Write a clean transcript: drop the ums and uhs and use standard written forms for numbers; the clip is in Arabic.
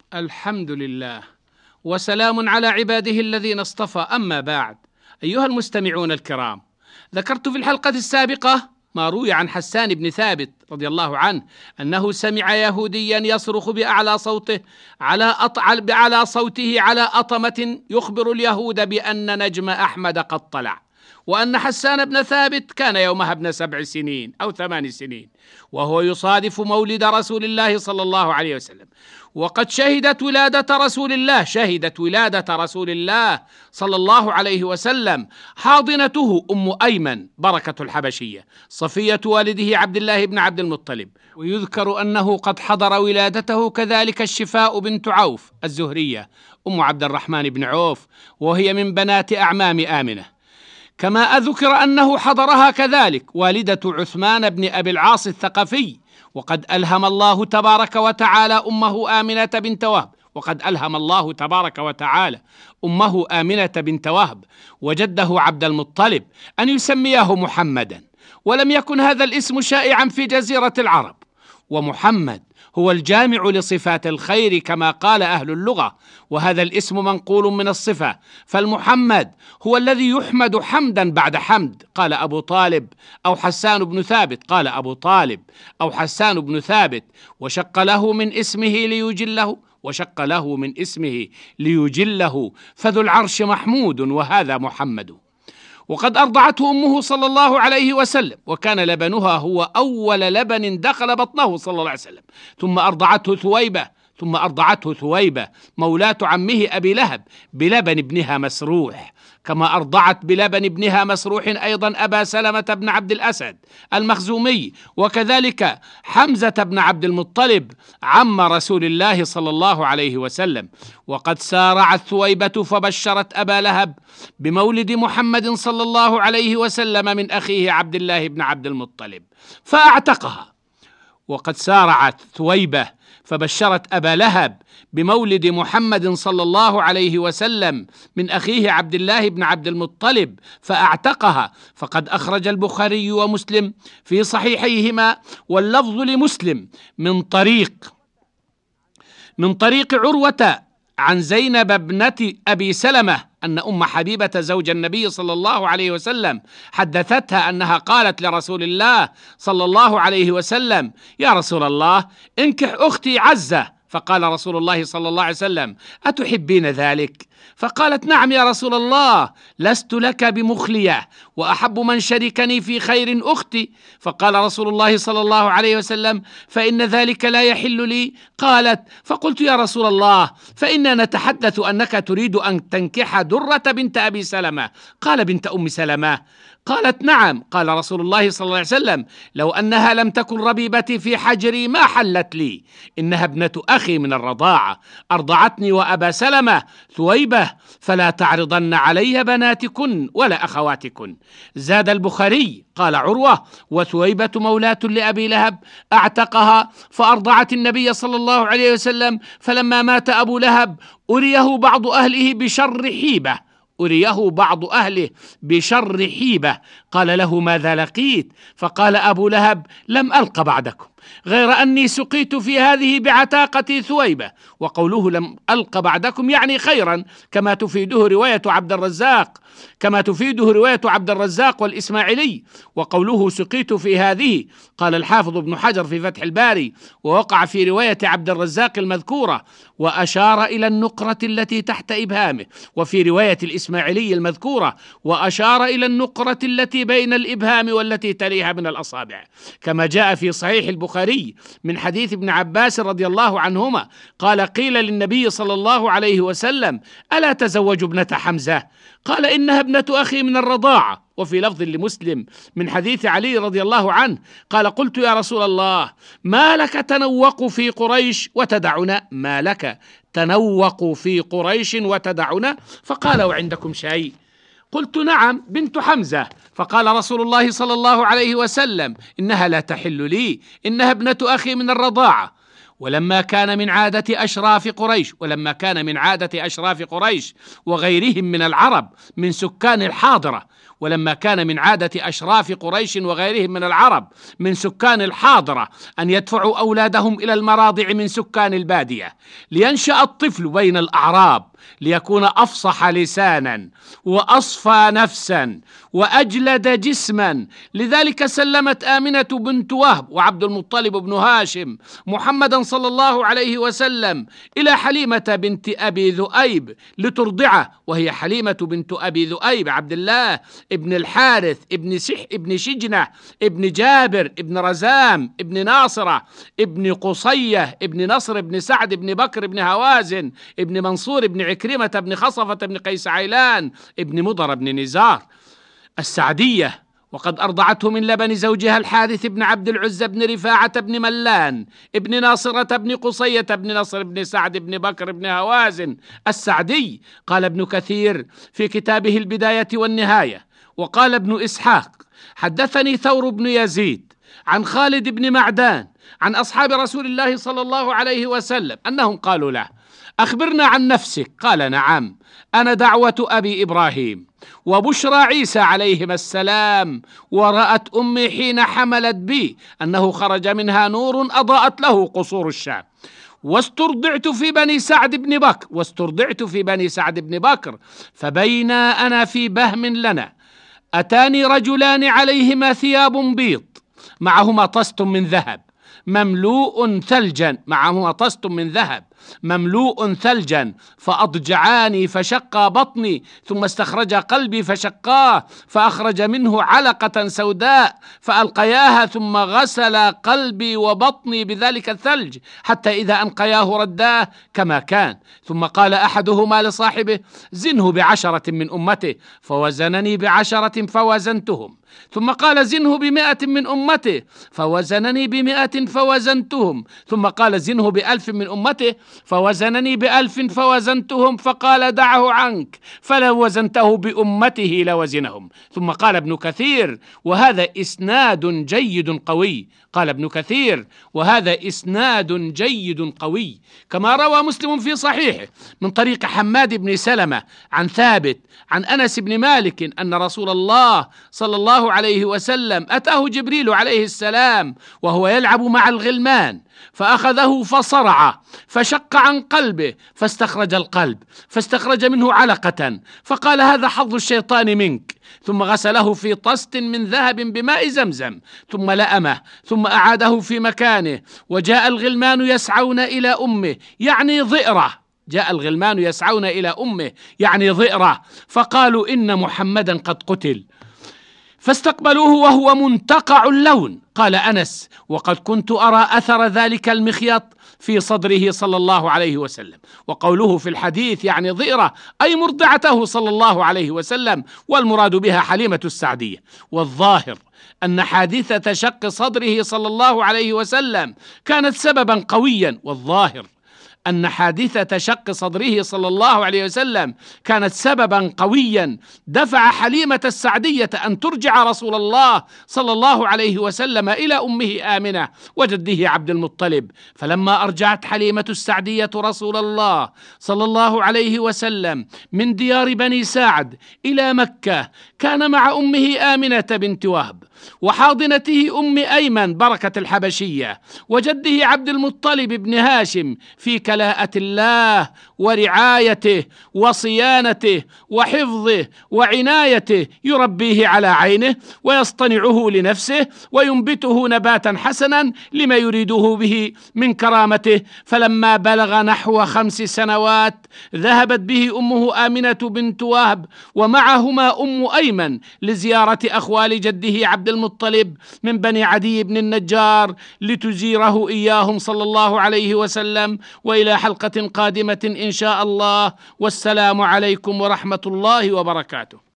الحمد لله، وسلام على عباده الذين اصطفى، أما بعد. أيها المستمعون الكرام، ذكرت في الحلقة السابقة ما روي عن حسان بن ثابت رضي الله عنه أنه سمع يهوديا يصرخ بأعلى صوته على أطمة يخبر اليهود بأن نجم أحمد قد طلع، وأن حسان بن ثابت كان يومها ابن 7 سنين أو 8 سنين، وهو يصادف مولد رسول الله صلى الله عليه وسلم، وقد شهدت ولادة رسول الله صلى الله عليه وسلم حاضنته أم أيمن بركة الحبشية صفية والده عبد الله بن عبد المطلب. ويذكر أنه قد حضر ولادته كذلك الشفاء بنت عوف الزهرية أم عبد الرحمن بن عوف، وهي من بنات أعمام آمنة. كما أذكر أنه حضرها كذلك والدة عثمان بن أبي العاص الثقفي، وقد ألهم الله تبارك وتعالى أمه آمنة بنت وهب وجده عبد المطلب أن يسمياه محمدا، ولم يكن هذا الاسم شائعا في جزيرة العرب، ومحمد هو الجامع لصفات الخير كما قال أهل اللغة، وهذا الاسم منقول من الصفة، فالمحمد هو الذي يحمد حمدا بعد حمد، قال أبو طالب أو حسان بن ثابت، قال أبو طالب أو حسان بن ثابت، وشق له من اسمه ليجله فذو العرش محمود وهذا محمد. وقد أرضعته أمه صلى الله عليه وسلم، وكان لبنها هو أول لبن دخل بطنه صلى الله عليه وسلم، ثم أرضعته ثويبة مولاة عمه أبي لهب بلبن ابنها مسروح، كما أرضعت بلبن ابنها مسروح أيضا أبا سلمة بن عبد الأسد المخزومي، وكذلك حمزة بن عبد المطلب عم رسول الله صلى الله عليه وسلم. وقد سارعت ثويبة فبشرت أبا لهب بمولد محمد صلى الله عليه وسلم من أخيه عبد الله بن عبد المطلب فأعتقها. وقد سارعت ثويبة فبشرت أبا لهب بمولد محمد صلى الله عليه وسلم من أخيه عبد الله بن عبد المطلب فأعتقها، فقد أخرج البخاري ومسلم في صحيحيهما واللفظ لمسلم من طريق عروة عن زينب ابنة أبي سلمة أن أم حبيبة زوج النبي صلى الله عليه وسلم حدثتها أنها قالت لرسول الله صلى الله عليه وسلم: يا رسول الله، انكح أختي عزة. فقال رسول الله صلى الله عليه وسلم: أتحبين ذلك؟ فقالت: نعم يا رسول الله، لست لك بمخلية، وأحب من شركني في خير أختي. فقال رسول الله صلى الله عليه وسلم: فإن ذلك لا يحل لي. قالت: فقلت: يا رسول الله، فإنا نتحدث أنك تريد أن تنكح درة بنت أبي سلمة. قال: بنت أم سلمة؟ قالت: نعم. قال رسول الله صلى الله عليه وسلم: لو أنها لم تكن ربيبتي في حجري ما حلت لي، إنها ابنة أخي من الرضاعة، أرضعتني وأبا سلمة ثويبة، فلا تعرضن علي بناتكن ولا أخواتكن. زاد البخاري: قال عروة: وثويبة مولاة لأبي لهب أعتقها فأرضعت النبي صلى الله عليه وسلم، فلما مات أبو لهب أريه بعض أهله بشر حيبة، قال له: ماذا لقيت؟ فقال أبو لهب: لم ألق بعدكم، غير أني سقيت في هذه بعتاقة ثويبة. وقوله لم ألق بعدكم يعني خيرا، كما تفيده رواية عبد الرزاق والإسماعيلي. وقوله سقيت في هذه، قال الحافظ ابن حجر في فتح الباري: ووقع في رواية عبد الرزاق المذكورة، وأشار إلى النقرة التي تحت إبهامه، وفي رواية الإسماعيلي المذكورة وأشار إلى النقرة التي بين الإبهام والتي تليها من الأصابع، كما جاء في صحيح البخاري من حديث ابن عباس رضي الله عنهما قال: قيل للنبي صلى الله عليه وسلم: ألا تزوج ابنة حمزة؟ قال: إنها ابنة أخي من الرضاعة. وفي لفظ لمسلم من حديث علي رضي الله عنه قال: قلت: يا رسول الله، ما لك تنوق في قريش وتدعنا؟ فقال: وعندكم شيء؟ قلت: نعم، بنت حمزة. فقال رسول الله صلى الله عليه وسلم: إنها لا تحل لي، إنها ابنة أخي من الرضاعة. ولما كان من عادة أشراف قريش وغيرهم من العرب من سكان الحاضرة أن يدفعوا أولادهم إلى المراضع من سكان البادية لينشأ الطفل بين الأعراب ليكون أفصح لسانا وأصفى نفسا وأجلد جسما. لذلك سلمت آمنة بنت وهب وعبد المطلب بن هاشم محمدا صلى الله عليه وسلم إلى حليمة بنت أبي ذؤيب لترضعه، وهي حليمة بنت أبي ذؤيب عبد الله ابن الحارث ابن شجنة ابن جابر ابن رزام ابن ناصرة ابن قصية ابن نصر ابن سعد ابن بكر ابن هوازن ابن منصور ابن عكرمة ابن خصفة ابن قيس عيلان ابن مضر ابن نزار السعدية، وقد أرضعته من لبن زوجها الحارث بن عبد العزى بن رفاعة بن ملان ابن ناصرة بن قصية بن نصر بن سعد بن بكر بن هوازن السعدي. قال ابن كثير في كتابه البداية والنهاية، وقال ابن إسحاق حدثني ثور بن يزيد عن خالد بن معدان عن أصحاب رسول الله صلى الله عليه وسلم أنهم قالوا له: أخبرنا عن نفسك. قال: نعم، أنا دعوة أبي إبراهيم وبشرى عيسى عليهما السلام، ورأت أمي حين حملت بي أنه خرج منها نور أضاءت له قصور الشام، واسترضعت في بني سعد بن بكر، فبينا أنا في بهم لنا أتاني رجلان عليهما ثياب بيض معهما طست من ذهب مملوء ثلجا فأضجعاني فشقا بطني، ثم استخرج قلبي فشقاه فأخرج منه علقة سوداء فألقياها، ثم غسل قلبي وبطني بذلك الثلج حتى إذا أنقياه رداه كما كان. ثم قال أحدهما لصاحبه: زنه ب10 من أمته، فوزنني ب10 فوزنتهم. ثم قال: زنه ب100 من أمته، فوزنني ب100 فوزنتهم. ثم قال: زنه ب1000 من أمته، فوزنني ب1000 فوزنتهم. فقال: دعه عنك، فلو وزنته بأمته لوزنهم. ثم قال ابن كثير: وهذا إسناد جيد قوي. قال ابن كثير: وهذا إسناد جيد قوي، كما روى مسلم في صحيحه من طريق حماد بن سلمة عن ثابت عن أنس بن مالك أن رسول الله صلى الله عليه وسلم أتاه جبريل عليه السلام وهو يلعب مع الغلمان، فأخذه فصرعه فشق عن قلبه فاستخرج القلب، فاستخرج منه علقة، فقال: هذا حظ الشيطان منك. ثم غسله في طست من ذهب بماء زمزم، ثم لأمه، ثم أعاده في مكانه. وجاء الغلمان يسعون إلى أمه يعني ضئرة، فقالوا: إن محمدا قد قتل، فاستقبلوه وهو منتقع اللون. قال أنس: وقد كنت أرى أثر ذلك المخيط في صدره صلى الله عليه وسلم. وقوله في الحديث يعني ضئرة أي مرضعته صلى الله عليه وسلم، والمراد بها حليمة السعدية. والظاهر أن حادثة شق صدره صلى الله عليه وسلم كانت سببا قويا دفع حليمة السعدية أن ترجع رسول الله صلى الله عليه وسلم إلى أمه آمنة وجده عبد المطلب. فلما أرجعت حليمة السعدية رسول الله صلى الله عليه وسلم من ديار بني سعد إلى مكة، كان مع أمه آمنة بنت وهب وحاضنته أم أيمن بركة الحبشية وجده عبد المطلب بن هاشم في كلاءة الله ورعايته وصيانته وحفظه وعنايته، يربيه على عينه ويصطنعه لنفسه وينبته نباتا حسنا لما يريده به من كرامته. فلما بلغ نحو 5 سنوات ذهبت به أمه آمنة بنت وهب ومعهما أم أيمن لزيارة أخوال جده عبد المطلب من بني عدي بن النجار لتزيره إياهم صلى الله عليه وسلم. وإلى حلقة قادمة إن شاء الله، والسلام عليكم ورحمة الله وبركاته.